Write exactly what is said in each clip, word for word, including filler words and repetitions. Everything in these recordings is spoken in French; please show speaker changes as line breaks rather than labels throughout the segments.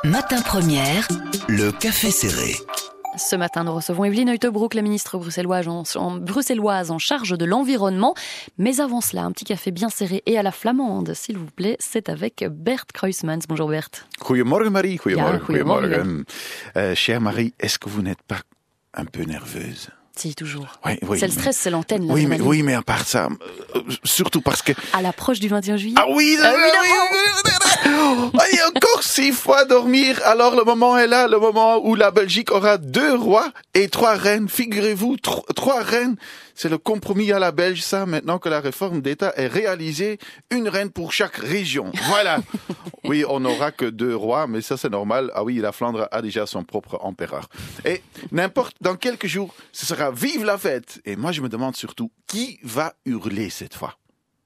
Matin Première, le café serré.
Ce matin, nous recevons Evelyne Uyttebroek, la ministre bruxelloise en, en, bruxelloise en charge de l'environnement. Mais avant cela, un petit café bien serré et à la flamande, s'il vous plaît. C'est avec Bert Kruismans. Bonjour Bert.
Goedemorgen Marie, goedemorgen.
Ja, goedemorgen.
goedemorgen. Euh, chère Marie, est-ce que vous n'êtes pas un peu nerveuse?
Si, toujours.
Oui, oui,
c'est le stress,
mais...
c'est l'antenne.
Oui mais, oui, mais à part ça, euh, surtout parce que...
À l'approche du vingt et un juillet.
Ah oui,
euh,
oui, oui, oui, encore six fois dormir. Alors le moment est là, le moment où la Belgique aura deux rois et trois reines. Figurez-vous, tro- trois reines. C'est le compromis à la Belge, ça, maintenant que la réforme d'État est réalisée. Une reine pour chaque région. Voilà. Oui, on n'aura que deux rois, mais ça c'est normal. Ah oui, la Flandre a déjà son propre empereur. Et n'importe, dans quelques jours, ce sera vive la fête. Et moi je me demande surtout, qui va hurler cette fois?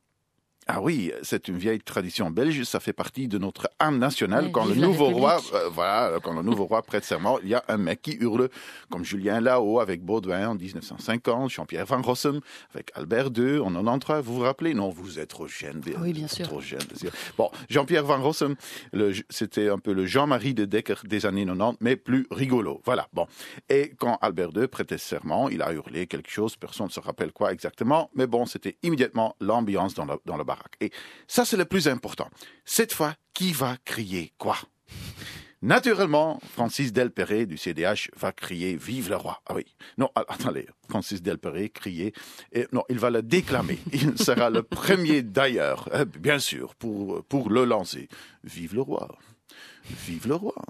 Ah oui, c'est une vieille tradition belge, ça fait partie de notre âme nationale.
Ouais,
quand le
vive la
nouveau roi,
République.
euh, voilà, quand le nouveau roi prête serment, il y a un mec qui hurle, comme Julien Lahaut avec Baudouin en dix-neuf cent cinquante, Jean-Pierre Van Rossum avec Albert deux en quatre-vingt-treize. Vous vous rappelez? Non, vous êtes trop jeune.
Oui, bien sûr.
Trop jeune. Bien sûr. Bon, Jean-Pierre Van Rossum, le, c'était un peu le Jean-Marie de Decker des années quatre-vingt-dix, mais plus rigolo. Voilà. Bon. Et quand Albert deux prêtait serment, il a hurlé quelque chose, personne ne se rappelle quoi exactement, mais bon, c'était immédiatement l'ambiance dans le, dans le baraque. Et ça, c'est le plus important. Cette fois, qui va crier quoi? Naturellement, Francis Delperrey du C D H va crier « Vive le roi ». Ah oui. Non, attendez, Francis Delperrey crier. Et non, il va le déclamer. Il sera le premier d'ailleurs, euh, bien sûr, pour, pour le lancer. « Vive le roi ». Vive le roi.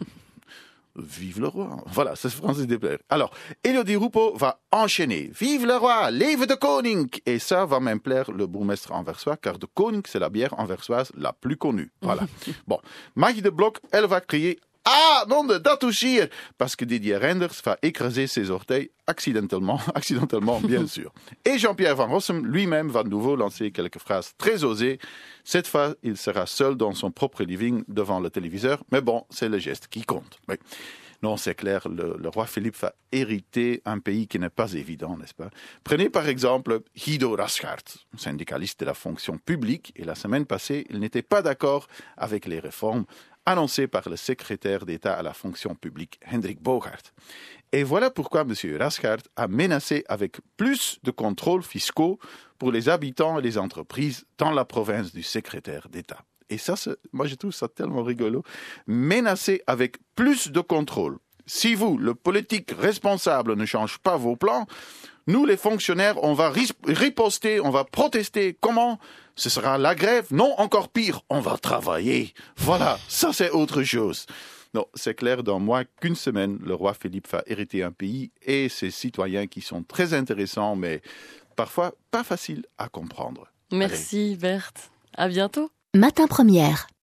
Vive le roi. Voilà, c'est Francis Delperrey. Alors, Elodie Roupeau va enchaîner. Vive le roi, leve de koning. Et ça va même plaire le bourgmestre anversois, car de koning, c'est la bière anversoise la plus connue. Voilà. Bon, Maggie de Blok, elle va crier ah, non, de dat aussi, parce que Didier Renders va écraser ses orteils accidentellement, accidentellement, bien sûr. Et Jean-Pierre Van Rossum lui-même va de nouveau lancer quelques phrases très osées. Cette fois, il sera seul dans son propre living devant le téléviseur, mais bon, c'est le geste qui compte. Oui. Non, c'est clair, le, le roi Philippe va hériter un pays qui n'est pas évident, n'est-ce pas? Prenez par exemple Guido Raschart, syndicaliste de la fonction publique, et la semaine passée, il n'était pas d'accord avec les réformes annoncées par le secrétaire d'État à la fonction publique, Hendrik Bogart. Et voilà pourquoi M. Raschart a menacé avec plus de contrôles fiscaux pour les habitants et les entreprises dans la province du secrétaire d'État. Et ça, c'est, moi, je trouve ça tellement rigolo. Menacer avec plus de contrôle. Si vous, le politique responsable, ne change pas vos plans, nous, les fonctionnaires, on va riposter, on va protester. Comment? Ce sera la grève? Non, encore pire, on va travailler. Voilà, ça, c'est autre chose. Non, c'est clair, dans moins qu'une semaine, le roi Philippe va hériter un pays et ses citoyens qui sont très intéressants, mais parfois pas faciles à comprendre.
Merci
Allez.
Bert. À bientôt.
Matin Première.